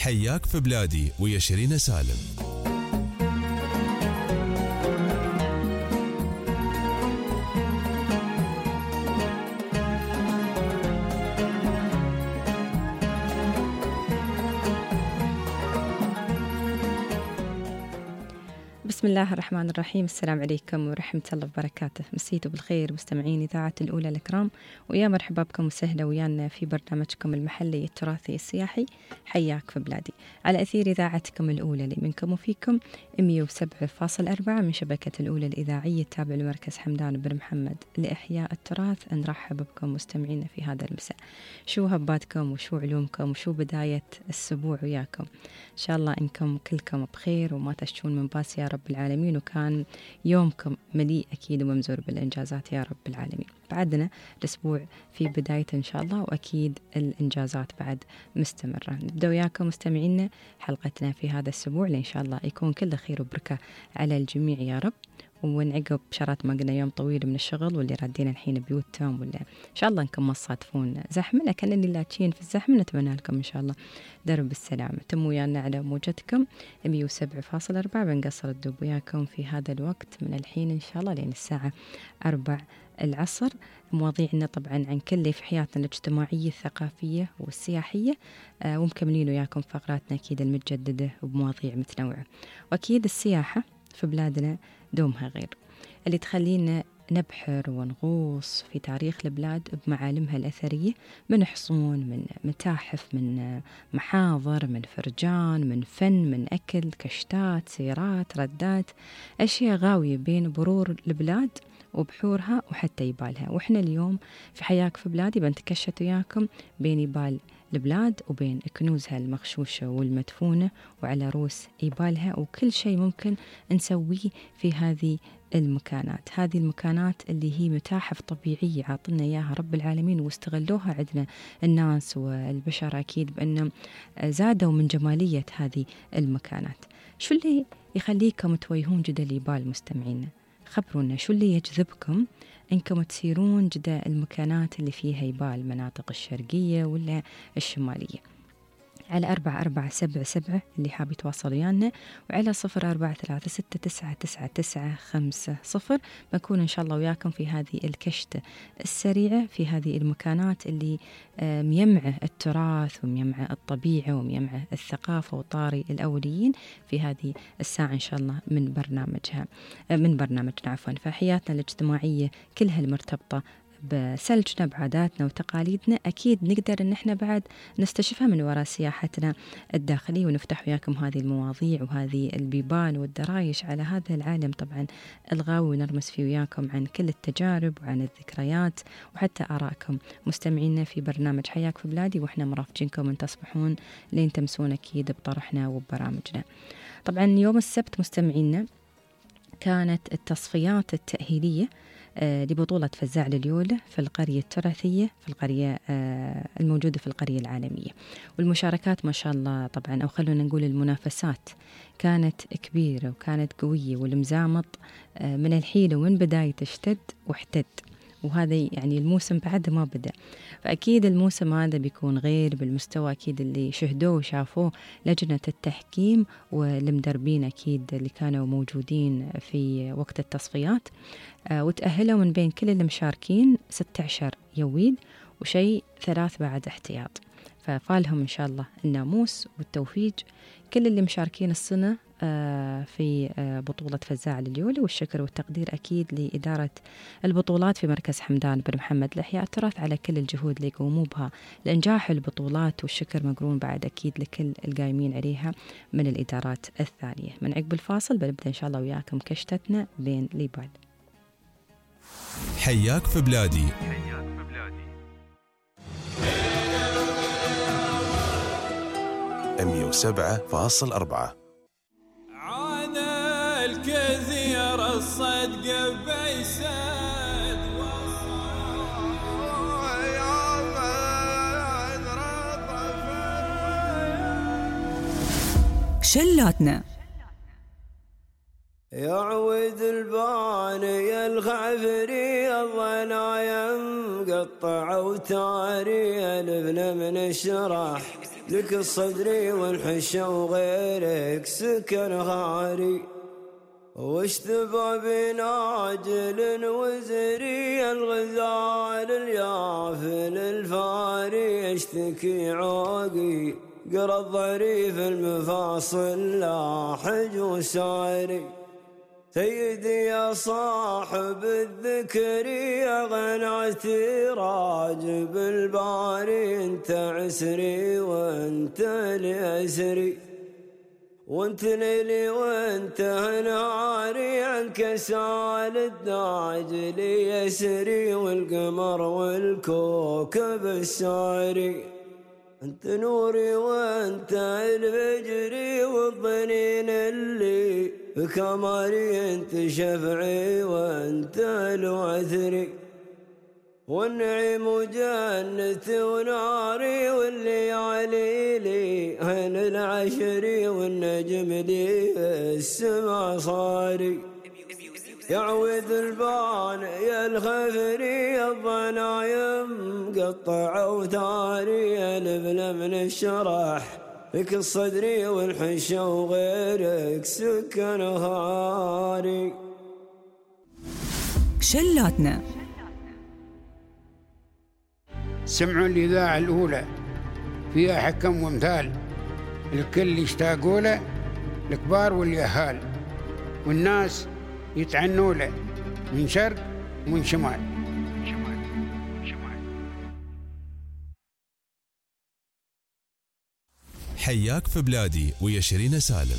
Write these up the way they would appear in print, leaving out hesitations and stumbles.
حياك في بلادي ويا شيرين سالم. بسم الله الرحمن الرحيم. السلام عليكم ورحمة الله وبركاته. مسيتوا بالخير مستمعين إذاعة الأولى الكرام، ويا مرحبا بكم وسهلا ويانا في برنامجكم المحلي التراثي السياحي حياك في بلادي، على أثير إذاعتكم الأولى اللي منكم وفيكم 107.4 من شبكة الأولى الإذاعية التابعة لمركز حمدان بن محمد لإحياء التراث. نرحب بكم مستمعينا في هذا المساء. شو هباتكم وشو علومكم وشو بداية الأسبوع وياكم؟ إن شاء الله إنكم كلكم بخير وما تشتون من باس يا رب العالمين، وكان يومكم مليء أكيد وممزور بالإنجازات يا رب العالمين. بعدنا الأسبوع في بداية إن شاء الله، وأكيد الإنجازات بعد مستمرة. نبدأ وياكم مستمعينا حلقتنا في هذا الأسبوع، لإن شاء الله يكون كله خير وبركة على الجميع يا رب. ونعقب شرات ما قلنا يوم طويل من الشغل واللي ردينا الحين بيوتهم، ولا إن شاء الله إنكم ما تصادفون زحمة، لكن اللي لاتشين في الزحمة نتمنى لكم إن شاء الله درب السلامة. تموا ويانا على موجتكم 107.4. بنقصر الدب وياكم في هذا الوقت من الحين إن شاء الله لين الساعة 4 العصر. مواضيعنا طبعا عن كل في حياتنا الاجتماعية الثقافية والسياحية، ومكملين وياكم فقراتنا أكيد المتجددة وبمواضيع متنوعة. وأكيد السياحة في بلادنا دومها غير، اللي تخلينا نبحر ونغوص في تاريخ البلاد بمعالمها الأثرية، من حصون، من متاحف، من محاضر، من فرجان، من فن، من أكل، كشتات، سيرات، ردات، أشياء غاوية بين برور البلاد وبحورها وحتى يبالها. وإحنا اليوم في حياك في بلادي بنتكشت وياكم بين يبال البلاد وبين كنوزها المغشوشة والمدفونة وعلى روس يبالها، وكل شيء ممكن نسويه في هذه المكانات. هذه المكانات اللي هي متاحف طبيعية عطلنا إياها رب العالمين، واستغلوها عندنا الناس والبشر أكيد بأنهم زادوا من جمالية هذه المكانات. شو اللي يخليكم تويهون جدا ليبال مستمعينا؟ خبرونا شو اللي يجذبكم إنكم تسيرون جدا المكانات اللي فيها يبال، المناطق الشرقية ولا الشمالية، على 4477 اللي حاب يتواصل ويانا، وعلى 0436999950. بكون إن شاء الله وياكم في هذه الكشتة السريعة في هذه المكانات اللي ميمعة التراث وميمعة الطبيعة وميمعة الثقافة وطاري الأوليين في هذه الساعة إن شاء الله من برنامجنا عفوا. فحياتنا الاجتماعية كلها المرتبطة بسلجنا بعاداتنا وتقاليدنا، أكيد نقدر إن احنا بعد نستشفها من وراء سياحتنا الداخلية، ونفتح وياكم هذه المواضيع وهذه البيبان والدرايش على هذا العالم طبعا الغاوي، ونرمس فيه وياكم عن كل التجارب وعن الذكريات وحتى آرائكم مستمعينا في برنامج حياك في بلادي، وإحنا مرافقينكم أن تصبحون لين تمسون أكيد بطرحنا وبرامجنا. طبعا يوم السبت مستمعينا كانت التصفيات التأهيلية لبطولة فزاع لليولة في القرية التراثية، في القرية الموجودة في القرية العالمية. والمشاركات ما شاء الله طبعا، أو خلونا نقول المنافسات كانت كبيرة وكانت قوية، والمزامط من الحيلة ومن بداية اشتد واحتد، وهذا يعني الموسم بعد ما بدأ. فأكيد الموسم هذا بيكون غير بالمستوى أكيد اللي شهدوه وشافوه لجنة التحكيم والمدربين أكيد اللي كانوا موجودين في وقت التصفيات، وتأهلوا من بين كل المشاركين 16 يويد وشيء 3 بعد احتياط. ففالهم إن شاء الله الناموس والتوفيق كل اللي مشاركين السنة في بطولة فزاع لليولة، والشكر والتقدير أكيد لإدارة البطولات في مركز حمدان بن محمد لإحياء التراث على كل الجهود اللي يقوموا بها لإنجاح البطولات، والشكر مقرون بعد أكيد لكل القايمين عليها من الإدارات الثانية. من عقب الفاصل بنبدأ إن شاء الله وياكم كشتتنا بين ليبال. حياك في بلادي 107.4. عاد الكثير الصدق بيسد شلاتنا يعود الباني الغفري الظنايا مقطع وتاري الابن من الشرح لك الصدري والحشة وغيرك سكن غاري، واشتبى بناجل وزري الغزال اليافل الفاري، يشتكي عوقي قرى الضعري في المفاصل لاحج وساري. سيدي يا صاحب الذكر يا غناتي راجب الباري، انت عسري وانت لأسري، وانت ليلي وانت نهاري، عنك سال الداجل يسري، والقمر والكوكب الساري. انت نوري وانت الفجري، والظنين اللي بكمالي، انت شفعي وانت الوثري، والنعيم وجنتي وناري، والليالي لي هن العشري، والنجم لي السما صاري. يعوذ البان يا الخفري، الضنايم قطع اوتاري، البلا من الشرح لك الصدري والحشة وغيرك سكن هاري. شلاتنا سمعوا الإذاعة الأولى فيها حكم وامثال، الكل يشتاقوا له، الكبار واليهال، والناس يتعنوا له من شرق ومن شمال. حياك في بلادي ويا شيرين سالم.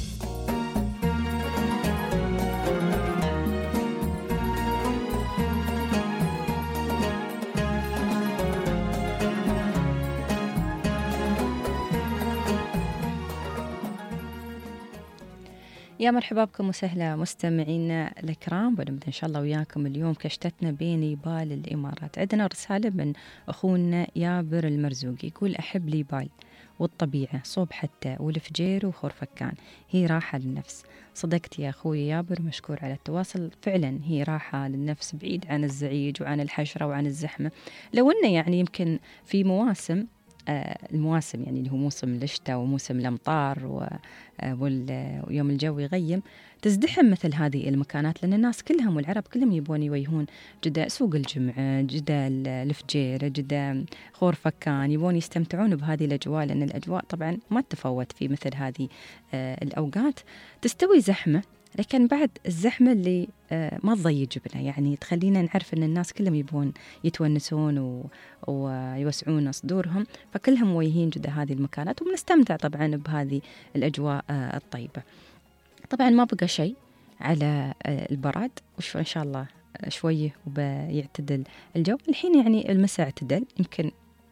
يا مرحبا بكم وسهلا مستمعينا الكرام، ونبدأ إن شاء الله وياكم اليوم كشتتنا بين نيبال الإمارات. عندنا رسالة من أخونا يابر المرزوق، يقول أحب نيبال والطبيعة صوب حتى والفجير وخورفكان، هي راحة للنفس. صدقت يا أخوي يابر، مشكور على التواصل. فعلا هي راحة للنفس بعيد عن الزعيج وعن الحشرة وعن الزحمة. لو أنه يعني يمكن في مواسم المواسم يعني اللي هو موسم الشتاء وموسم الأمطار ويوم الجو يغيم، تزدحم مثل هذه المكانات، لأن الناس كلهم والعرب كلهم يبون يويهون جدا سوق الجمعة، جدا الفجيرة، جدا خورفكان، يبون يستمتعون بهذه الأجواء، لأن الأجواء طبعا ما تتفوت في مثل هذه الأوقات. تستوي زحمة، لكن بعد الزحمة اللي ما تضيج بنا، يعني تخلينا نعرف أن الناس كلهم يبون يتونسون ويوسعون صدورهم، فكلهم مويهين جدا هذه المكانات، وبنستمتع طبعا بهذه الأجواء الطيبة. طبعا ما بقى شيء على البراد، وإن شاء الله شوية وبيعتدل الجو. الحين يعني المساء اعتدل، يمكن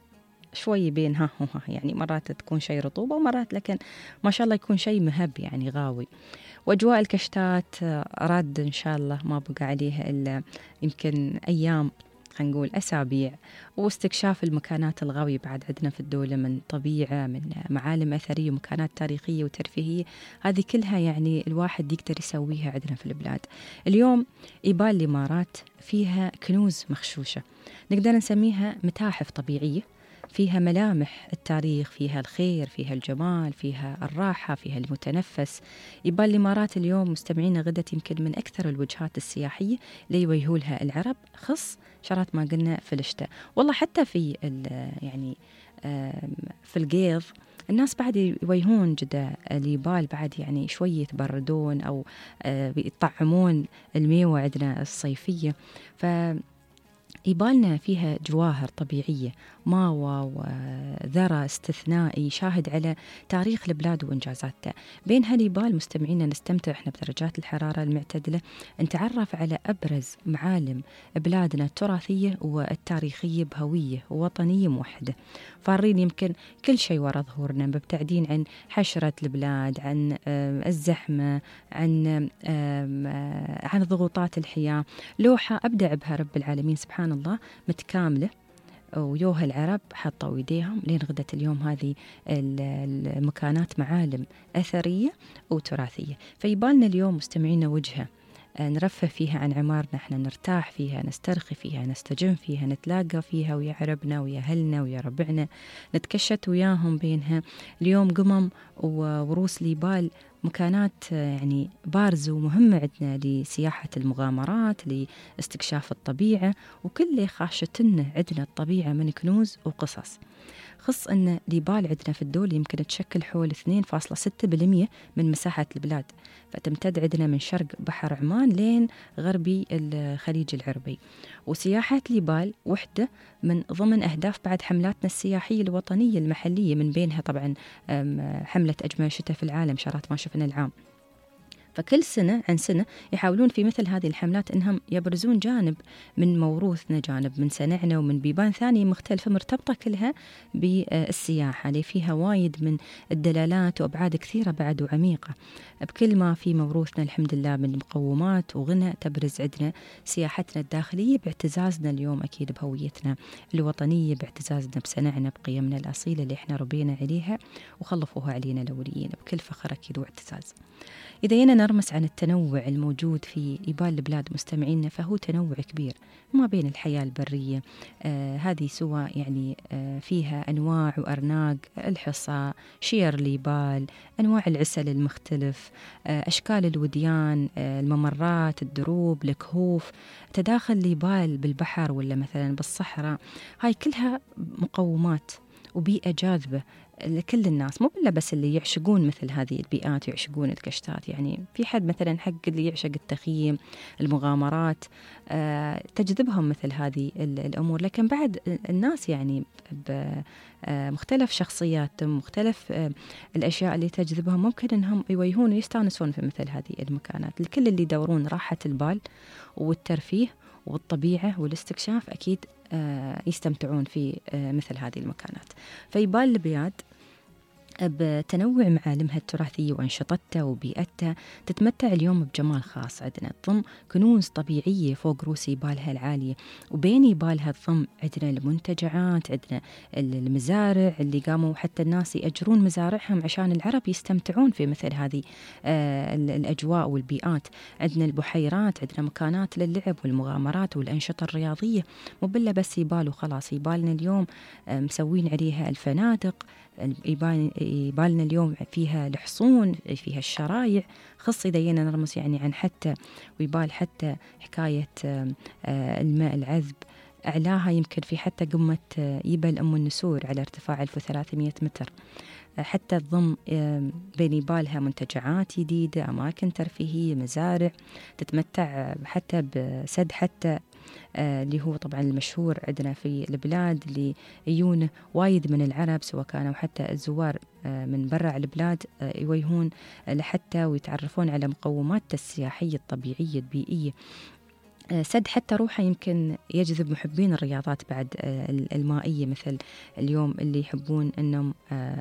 شوي بين ها وها، يعني مرات تكون شيء رطوبة ومرات لكن ما شاء الله يكون شيء مهب يعني غاوي. وأجواء الكشتات راد إن شاء الله ما بقى عليها إلا يمكن أيام، خلينا نقول أسابيع، واستكشاف المكانات الغاوية بعد عندنا في الدولة من طبيعة، من معالم أثرية ومكانات تاريخية وترفيهية، هذه كلها يعني الواحد يقدر يسويها عندنا في البلاد. اليوم إيبال الإمارات فيها كنوز مخشوشة، نقدر نسميها متاحف طبيعية، فيها ملامح التاريخ، فيها الخير، فيها الجمال، فيها الراحة، فيها المتنفس. يبقى الإمارات اليوم مستمعين غدت يمكن من أكثر الوجهات السياحية اللي يويهولها العرب، خص شرط ما قلنا في الشتاء. والله حتى في يعني في القيض الناس بعد يويهون جدا اليبال، بعد يعني شوية يتبردون أو يطعمون الميوة عندنا الصيفية. إيبالنا فيها جواهر طبيعية، ماوى وذرة استثنائي شاهد على تاريخ البلاد وإنجازاتها. بين هالإيبال مستمعينا نستمتع إحنا بدرجات الحرارة المعتدلة، نتعرف على أبرز معالم بلادنا التراثية والتاريخية بهوية وطنية موحدة، فارين يمكن كل شيء وراء ظهورنا، مبتعدين عن حشرة البلاد، عن الزحمة، عن ضغوطات الحياة. لوحة أبدع بها رب العالمين سبحان الله، متكاملة، ويوها العرب حطوا ايديهم لين غدت اليوم هذه المكانات معالم أثرية وتراثية. فيبالنا اليوم مستمعينا وجهة نرفه فيها عن عمارنا، احنا نرتاح فيها، نسترخي فيها، نستجم فيها، نتلاقى فيها ويا عربنا ويا أهلنا ويا ربعنا، نتكشت وياهم بينها. اليوم قمم وروس ليبال مكانات يعني بارزة ومهمة عندنا لسياحة المغامرات، لاستكشاف الطبيعة، وكل خاشتنا عندنا الطبيعة من كنوز وقصص. خص أن ليبال عندنا في الدولة يمكن تشكل حول 2.6% من مساحة البلاد، فتمتد عندنا من شرق بحر عمان لين غربي الخليج العربي. وسياحة ليبال وحدة من ضمن أهداف بعد حملاتنا السياحية الوطنية المحلية، من بينها طبعا حملة أجمل شتاء في العالم شارات ما شفنا العام. فكل سنة عن سنة يحاولون في مثل هذه الحملات أنهم يبرزون جانب من موروثنا، جانب من سنعنا ومن بيبان ثانية مختلفة مرتبطة كلها بالسياحة، اللي فيها وايد من الدلالات وأبعاد كثيرة بعد وعميقة بكل ما في موروثنا الحمد لله من مقومات وغنى تبرز عندنا سياحتنا الداخلية باعتزازنا اليوم أكيد بهويتنا الوطنية، باعتزازنا بسنعنا بقيمنا الأصيلة اللي احنا ربينا عليها وخلفوها علينا الأوليين بكل فخر أكيد واعتزاز. إذا جينا نرمس عن التنوع الموجود في إيبال البلاد مستمعينا، فهو تنوع كبير ما بين الحياة البرية هذه سواء يعني فيها أنواع وأرناق الحصى، شير ليبال، أنواع العسل المختلف، أشكال الوديان، الممرات، الدروب، الكهوف، تداخل ليبال بالبحر ولا مثلا بالصحراء. هاي كلها مقومات وبيئة جاذبة لكل الناس، مو إلا بس اللي يعشقون مثل هذه البيئات ويعشقون الكشتات. يعني في حد مثلا حق اللي يعشق التخييم، المغامرات، تجذبهم مثل هذه الأمور. لكن بعد الناس يعني بمختلف شخصياتهم، مختلف الأشياء اللي تجذبهم، ممكن أنهم يويهون ويستانسون في مثل هذه المكانات. الكل اللي يدورون راحة البال والترفيه والطبيعة والاستكشاف أكيد يستمتعون في مثل هذه المكانات. فإيبال البلاد بتنوع معالمها التراثية وأنشطتها وبيئتها تتمتع اليوم بجمال خاص. عندنا تضم كنوز طبيعية فوق رؤوس إيبالها العالية، وبين إيبالها تضم عندنا المنتجعات، عندنا المزارع اللي قاموا حتى الناس يأجرون مزارعهم عشان العرب يستمتعون في مثل هذه الأجواء والبيئات. عندنا البحيرات، عندنا مكانات للعب والمغامرات والأنشطة الرياضية. مو بلا بس إيبال وخلاص، إيبالنا اليوم مسوين عليها الفنادق، يبالنا اليوم فيها الحصون، فيها الشرايع. خص إذا جينا نرمس يعني عن حتى ويبال حتى حكاية الماء العذب، أعلاها يمكن في حتى قمة يبل أم النسور على ارتفاع 1300 متر. حتى تضم بين يبالها منتجعات جديدة، أماكن ترفيهية، مزارع، تتمتع حتى بسد حتى اللي هو طبعا المشهور عندنا في البلاد، اللي يجون وايد من العرب سواء كانوا حتى الزوار من برا البلاد يويهون لحتى ويتعرفون على مقومات السياحية الطبيعية البيئية. سد حتى روحه يمكن يجذب محبين الرياضات بعد المائية، مثل اليوم اللي يحبون أنهم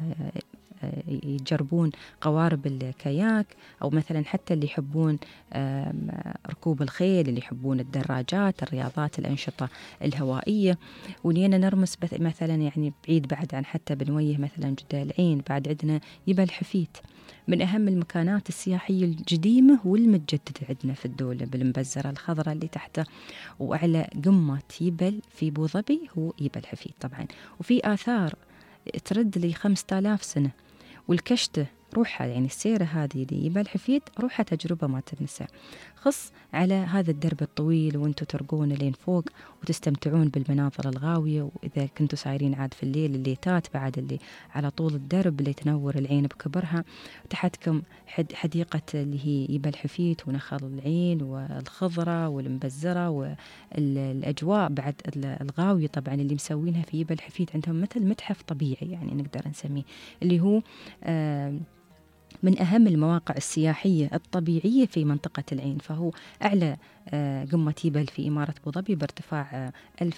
يجربون قوارب الكاياك، أو مثلا حتى اللي يحبون ركوب الخيل، اللي يحبون الدراجات، الرياضات، الأنشطة الهوائية. ونينا نرمس مثلا يعني بعيد بعد عن حتى بنويه مثلا جدة العين، بعد عندنا يبل حفيت، من أهم المكانات السياحية القديمة والمتجددة عندنا في الدولة، بالمبزرة الخضراء اللي تحته. وأعلى قمة يبل في أبو ظبي هو يبل حفيت طبعا، وفي آثار ترد لي 5000 سنة. والكشتة روحها يعني السيرة هذه اللي يبل حفيد روحها تجربة ما تنسى. خص على هذا الدرب الطويل وانتوا ترقون لين فوق وتستمتعون بالمناظر الغاوية، وإذا كنتوا سايرين عاد في الليل الليتات بعد اللي على طول الدرب اللي تنور العين بكبرها. تحتكم حديقة اللي هي يبل حفيد ونخل العين والخضرة والمبزرة والأجواء بعد الغاوية طبعا اللي مسوينها في يبل حفيد. عندهم مثل متحف طبيعي يعني نقدر نسميه، اللي هو من أهم المواقع السياحية الطبيعية في منطقة العين، فهو أعلى قمة يبل في إمارة أبو ظبي بارتفاع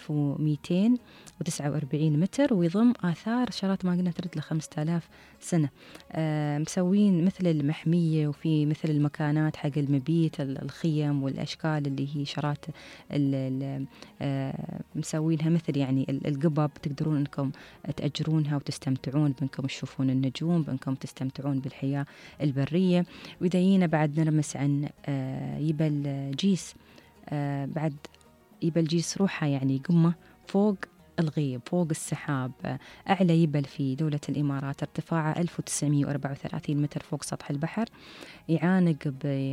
1249 متر، ويضم آثار شارات ما قلنا ترد ل5000 سنة. مسوين مثل المحمية، وفي مثل المكانات حق المبيت، الخيم والأشكال اللي هي شارات مسوينها مثل يعني القبب، تقدرون أنكم تأجرونها وتستمتعون بأنكم تشوفون النجوم، بأنكم تستمتعون بالحياة البرية. وإذا جينا بعد نرمس عن يبل جيس، بعد يبل جيس روحها يعني قمة فوق الغيب، فوق السحاب، أعلى يبل في دولة الإمارات، ارتفاعه 1934 متر فوق سطح البحر، يعانق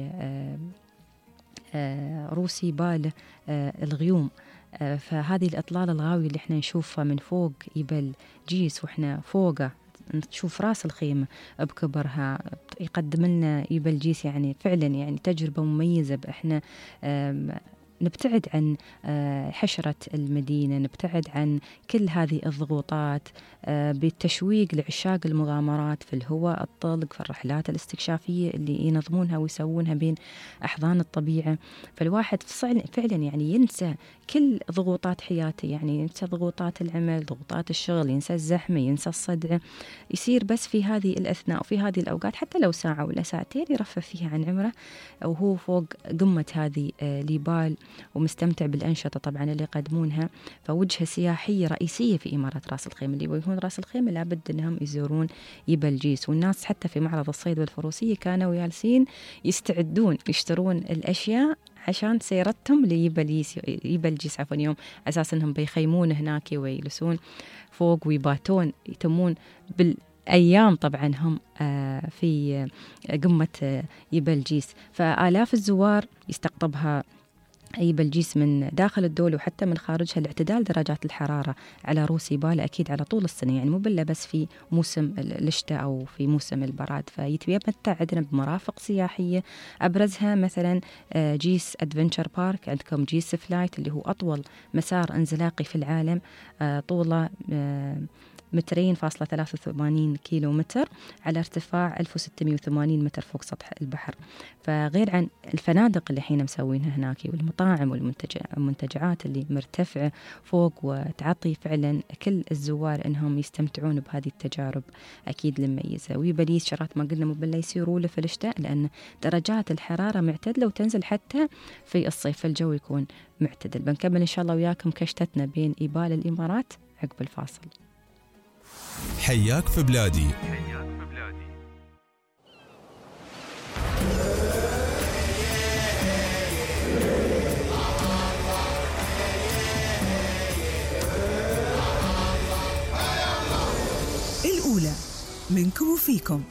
روسي بال الغيوم. فهذه الأطلال الغاوية اللي احنا نشوفها من فوق يبل جيس، وإحنا فوقه نشوف راس الخيمة بكبرها، يقدم لنا يبل جيس يعني فعلا يعني تجربة مميزة. احنا نبتعد عن حشرة المدينة، نبتعد عن كل هذه الضغوطات، بالتشويق لعشاق المغامرات في الهواء الطلق، في الرحلات الاستكشافية اللي ينظمونها ويسوونها بين أحضان الطبيعة. فالواحد فعلا يعني ينسى كل ضغوطات حياته، يعني ينسى ضغوطات العمل، ضغوطات الشغل، ينسى الزحمة، ينسى الصدع، يصير بس في هذه الأثناء وفي هذه الأوقات حتى لو ساعة ولا ساعتين يرفه فيها عن عمره، وهو فوق قمة هذه ليبال ومستمتع بالأنشطة طبعا اللي يقدمونها. فوجهة سياحية رئيسية في إمارة راس الخيمة. اللي يبون راس الخيمة لابد أنهم يزورون يبل جيس. والناس حتى في معرض الصيد والفروسية كانوا جالسين يستعدون يشترون الأشياء عشان سيرتهم يبل جيس عفوا، يوم أساس أنهم بيخيمون هناك ويجلسون فوق ويباتون، يتمون بالأيام طبعا هم في قمة يبل جيس. فآلاف الزوار يستقطبها يبل جيس من داخل الدولة وحتى من خارجها لاعتدال درجات الحرارة على روسي بال أكيد على طول السنة، يعني مو بلا بس في موسم الشتاء أو في موسم البراد. فيتمتع عندنا بمرافق سياحية أبرزها مثلا جيس أدفنتشر بارك، عندكم جيس فلايت اللي هو أطول مسار انزلاقي في العالم، طوله 2.83 كيلو متر على ارتفاع 1680 متر فوق سطح البحر. فغير عن الفنادق اللي حين مسوينها هناك والمطاعم والمنتجعات اللي مرتفعة فوق وتعطي فعلا كل الزوار انهم يستمتعون بهذه التجارب اكيد المميزة. ويبليس شرات ما قلنا مبلا يصيروا له في الشتاء، لان درجات الحرارة معتدلة وتنزل حتى في الصيف، فالجو يكون معتدل. بنكمل ان شاء الله وياكم كشتتنا بين إبال الإمارات عقب الفاصل. حياك في بلادي. الأولى منكم وفيكم.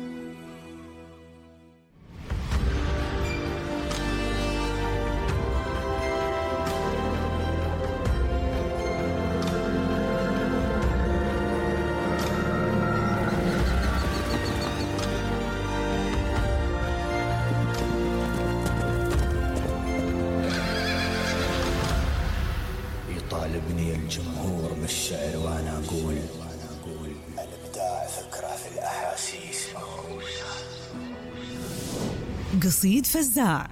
يطالبني الجمهور بالشعر وانا اقول الابداع فكره في الاحاسيس مهروسه. قصيد فزاع.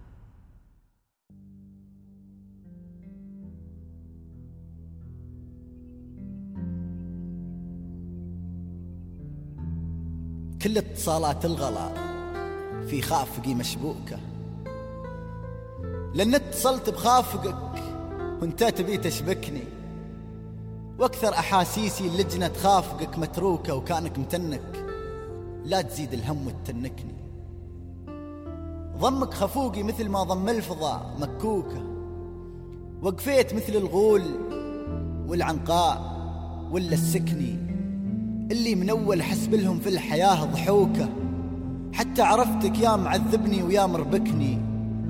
كل اتصالات الغلا في خافقي مشبوكه، لأن اتصلت بخافقك وانت تبي تشبكني، واكثر احاسيسي اللجنة خافقك متروكة، وكانك متنك لا تزيد الهم وتتنكني. ضمك خفوقي مثل ما ضم الفضاء مكوكة، وقفيت مثل الغول والعنقاء ولا السكني اللي من اول حسب لهم في الحياة ضحوكة. حتى عرفتك يا معذبني ويا مربكني،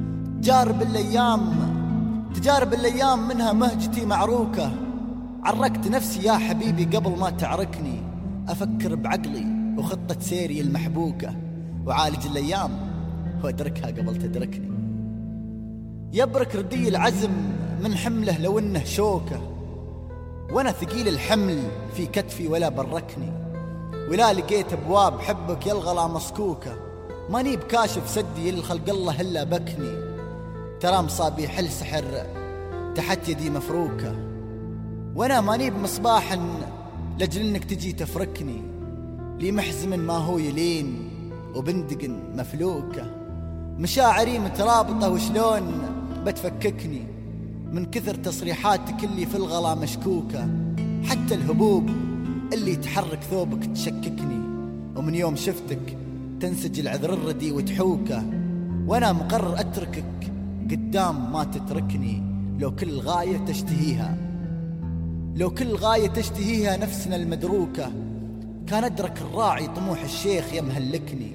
تجارب الأيام منها مهجتي معروكة. عركت نفسي يا حبيبي قبل ما تعركني، أفكر بعقلي وخطة سيري المحبوكة، وعالج الأيام وأدركها قبل تدركني. يبرك ردي العزم من حمله لو إنه شوكة، وأنا ثقيل الحمل في كتفي ولا بركني. ولا لقيت أبواب حبك يا الغلا مسكوكة، ماني بكاشف سدي للخلق الله إلا بكني. ترى مصابيح السحر تحت يدي مفروكة، وانا ماني بمصباح لجل انك تجي تفركني، لي محزم ما هو يلين وبندق مفلوكة، مشاعري مترابطة وشلون بتفككني من كثر تصريحاتك اللي في الغلا مشكوكة، حتى الهبوب اللي تحرك ثوبك تشككني، ومن يوم شفتك تنسج العذر الردي وتحوكه، وانا مقرر اتركك قدام ما تتركني، لو كل غاية تشتهيها، لو كل غاية تشتهيها نفسنا المدروكة، كان أدرك الراعي طموح الشيخ يمهلكني،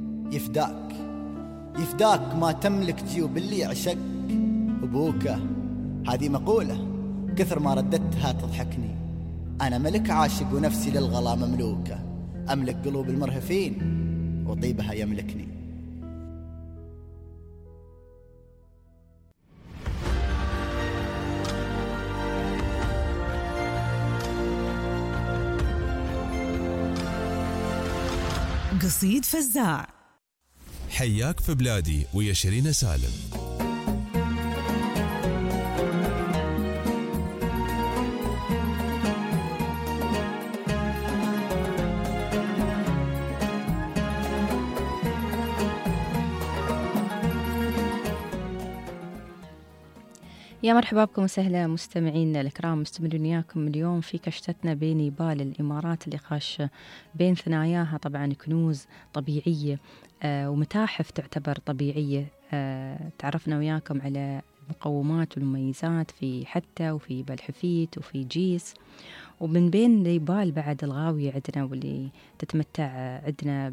يفداك ما تملك جيوب اللي عشق أبوكه. هذه مقولة كثر ما رددتها تضحكني، أنا ملك عاشق ونفسي للغلا مملوكة، أملك قلوب المرهفين وطيبها يملكني. قصيد فزاع. حياك في بلادي ويا شيرين سالم. يا مرحبا بكم وسهلا مستمعينا الكرام، مستمرين وياكم اليوم في كشتتنا بين نيبال الإمارات اللي خاش بين ثناياها طبعا كنوز طبيعية ومتاحف تعتبر طبيعية. تعرفنا وياكم على المقومات والمميزات في حتى وفي بلحفيت وفي جيس، ومن بين نيبال بعد الغاوية عندنا واللي تتمتع عندنا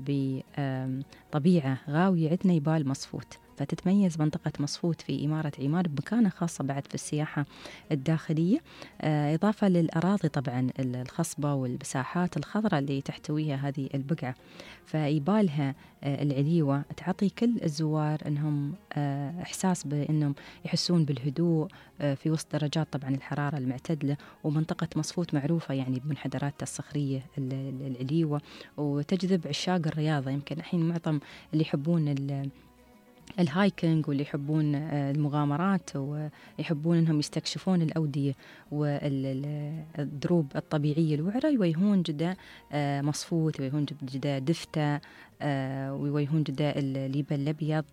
بطبيعة غاوية عندنا نيبال مصفوت. فتتميز منطقة مصفوت في إمارة عمان بمكانة خاصة بعد في السياحة الداخلية، إضافة للأراضي طبعا الخصبة والمساحات الخضراء اللي تحتويها هذه البقعة. فيبالها العليوة تعطي كل الزوار أنهم إحساس بأنهم يحسون بالهدوء في وسط درجات طبعا الحرارة المعتدلة. ومنطقة مصفوت معروفة يعني بمنحدراتها الصخرية العليوة، وتجذب عشاق الرياضة. يمكن الحين معظم اللي يحبون الهايكينج واللي يحبون المغامرات ويحبون انهم يستكشفون الأودية والدروب الطبيعية الوعرة يويهون جدا مصفوت، ويويهون جدا دفتة، ويويهون جدا الليبة الأبيض،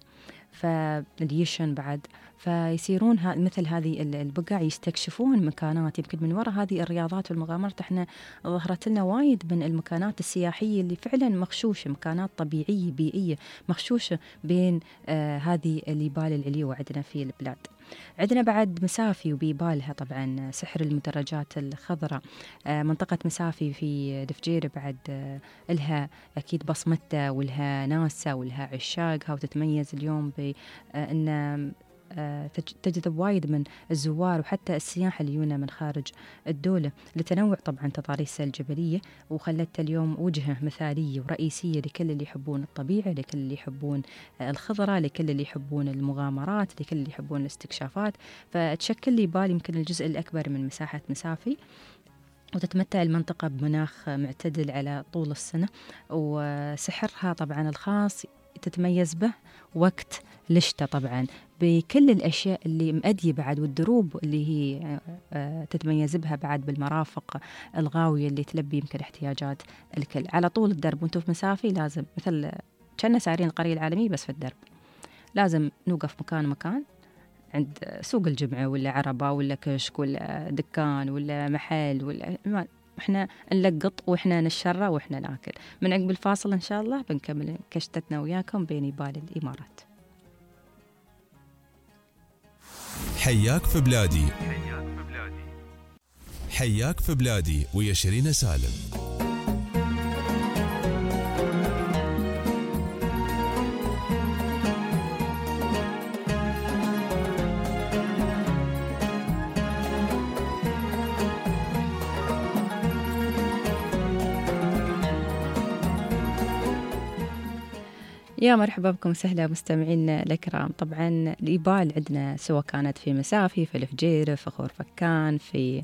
فاليشن بعد. فيصيرون مثل هذه البقع يستكشفون مكانات. يمكن من وراء هذه الرياضات والمغامرات احنا ظهرت لنا وايد من المكانات السياحية اللي فعلا مخشوشة، مكانات طبيعية بيئية مخشوشة بين هذه اليبال العليوة عندنا في البلاد. عندنا بعد مسافي وبيبالها طبعا سحر المدرجات الخضراء. منطقة مسافي في دفجير بعد لها أكيد بصمتها ولها ناسها ولها عشاقها، وتتميز اليوم بأن تجذب وايد من الزوار وحتى السياح اللي يجونا من خارج الدولة لتنوع طبعا تضاريسها الجبلية، وخلت اليوم وجهة مثالية ورئيسية لكل اللي يحبون الطبيعة، لكل اللي يحبون الخضرة، لكل اللي يحبون المغامرات، لكل اللي يحبون الاستكشافات. فتشكل نيبال يمكن الجزء الأكبر من مساحة مسافي، وتتمتع المنطقة بمناخ معتدل على طول السنة، وسحرها طبعا الخاص تتميز به وقت الشتاء طبعا بكل الأشياء اللي مأدية بعد، والدروب اللي هي تتميز بها بعد بالمرافق الغاوية اللي تلبي يمكن احتياجات الكل على طول الدرب. وانتم في مسافي لازم مثل كنا سارين القرية العالمية بس في الدرب، لازم نوقف مكان عند سوق الجمعة ولا عربة ولا كشك ولا دكان ولا محل ولا احنا نلقط واحنا نشرى واحنا ناكل. من عقب الفاصل ان شاء الله بنكمل كشتتنا وياكم بين نيبال الامارات. حياك في بلادي، حياك في بلادي ويا شيرين سالم. يا مرحبا بكم سهلا مستمعينا الكرام. طبعا الإبال عندنا سواء كانت في مسافي، في الفجيرة، في خور فكان، في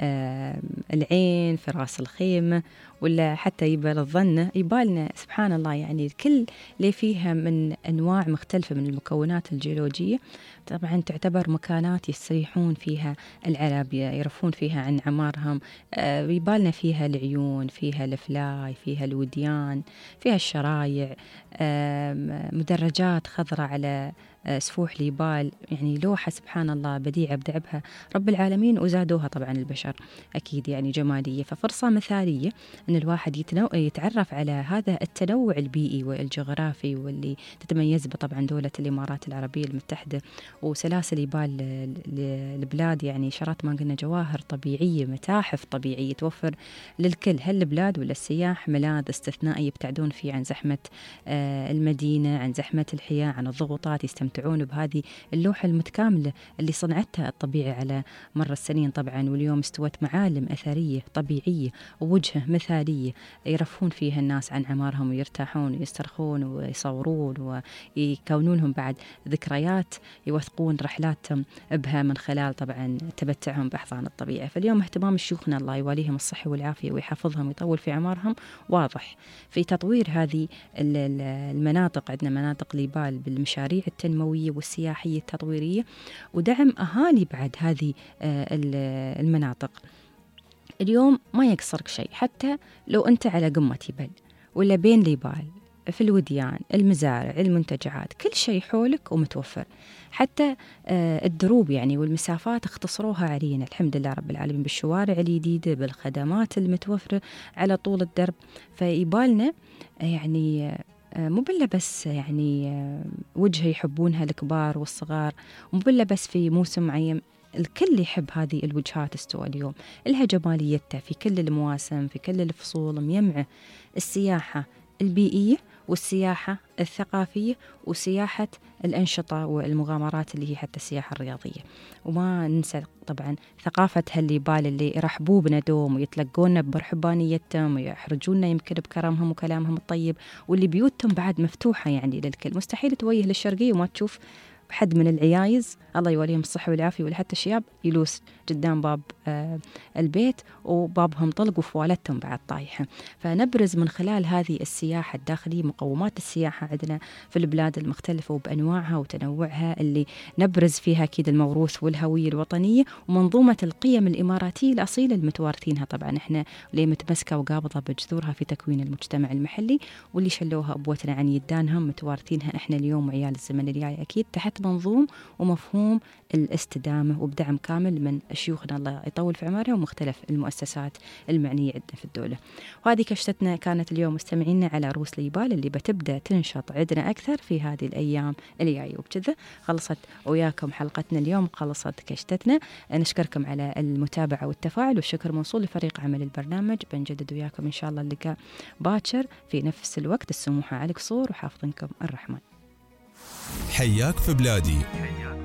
العين، في راس الخيمة، ولا حتى يبال الظنة. يبالنا سبحان الله يعني كل اللي فيها من أنواع مختلفة من المكونات الجيولوجية طبعا تعتبر مكانات يستريحون فيها العرب، يعرفون فيها عن عمارهم. يبالنا فيها العيون، فيها الفلاي، فيها الوديان، فيها الشرايع، مدرجات خضراء على سفوح اليبال، يعني لوحة سبحان الله بديعة بدعبها رب العالمين وزادوها طبعا البشر أكيد يعني جمالية. ففرصة مثالية أن الواحد يتعرف على هذا التنوع البيئي والجغرافي واللي تتميز به طبعا دولة الإمارات العربية المتحدة وسلاسل يبال البلاد. يعني شرط ما قلنا جواهر طبيعية، متاحف طبيعية توفر للكل هالبلاد وللسياح ملاذ استثنائي يبتعدون فيه عن زحمة المدينة، عن زحمة الحياة، عن الضغوطات، يستمتعون بهذه اللوحة المتكاملة اللي صنعتها الطبيعة على مر السنين طبعا. واليوم استوت معالم أثرية طبيعية ووجهة مثالية يرفون فيها الناس عن عمارهم ويرتاحون ويسترخون ويصورون ويكونون لهم بعد ذكريات يوثقون رحلاتهم بها من خلال طبعا تمتعهم بأحضان الطبيعة. فاليوم اهتمام شيوخنا الله يواليهم الصحة والعافية ويحفظهم ويطول في عمارهم واضح في تطوير هذه المناطق. عندنا مناطق اليبال بالمشاريع التنموية والسياحية التطويرية ودعم أهالي بعد هذه المناطق. اليوم ما يقصرك شيء، حتى لو أنت على قمة جبل ولا بين اليبال، في الوديان، المزارع، المنتجعات، كل شيء حولك ومتوفر. حتى الدروب يعني والمسافات اختصروها علينا الحمد لله رب العالمين بالشوارع الجديدة، بالخدمات المتوفرة على طول الدرب. فيبالنا يعني مو بلا بس يعني وجهة يحبونها الكبار والصغار، مو بلا بس في موسم معين، الكل يحب هذه الوجهات. استوى اليوم لها جماليتها في كل المواسم، في كل الفصول، مجمعة السياحة البيئية والسياحة الثقافية وسياحة الأنشطة والمغامرات اللي هي حتى السياحة الرياضية. وما ننسى طبعا ثقافة هاليبال اللي يرحبوا بنا دوم ويتلقونا بمرحبانيتهم ويحرجونا يمكن بكرمهم وكلامهم الطيب، واللي بيوتهم بعد مفتوحة يعني للكل. مستحيل توجه للشرقية وما تشوف حد من العيايز الله يوليهم الصحة والعافية ولحتى الشياب يلوس قدام باب البيت وبابهم طلق وفوالتهم بعد طايحة. فنبرز من خلال هذه السياحة الداخلية مقومات السياحة عندنا في البلاد المختلفة وبأنواعها وتنوعها اللي نبرز فيها أكيد الموروث والهوية الوطنية ومنظومة القيم الإماراتية الأصيلة المتوارثينها طبعا إحنا اللي متمسكة وقابضة بجذورها في تكوين المجتمع المحلي، واللي شلوها أبوتنا عن يدانهم متوارثينها إحنا اليوم وعيال الزمن الجاي أكيد تحت منظوم ومفهوم الاستدامة وبدعم كامل من شيوخنا الله يطول في عمرهم ومختلف المؤسسات المعنية عندنا في الدولة. وهذه كشتتنا كانت اليوم مستمعينا على عروس اليبال اللي بتبدأ تنشط عندنا أكثر في هذه الأيام اللي جاية. وبكذا خلصت وياكم حلقتنا اليوم، خلصت كشتتنا. نشكركم على المتابعة والتفاعل والشكر موصول لفريق عمل البرنامج. بنجدد وياكم إن شاء الله اللقاء باكر في نفس الوقت. السموحة على قصور وحافظنكم الرحمن. حياك في بلادي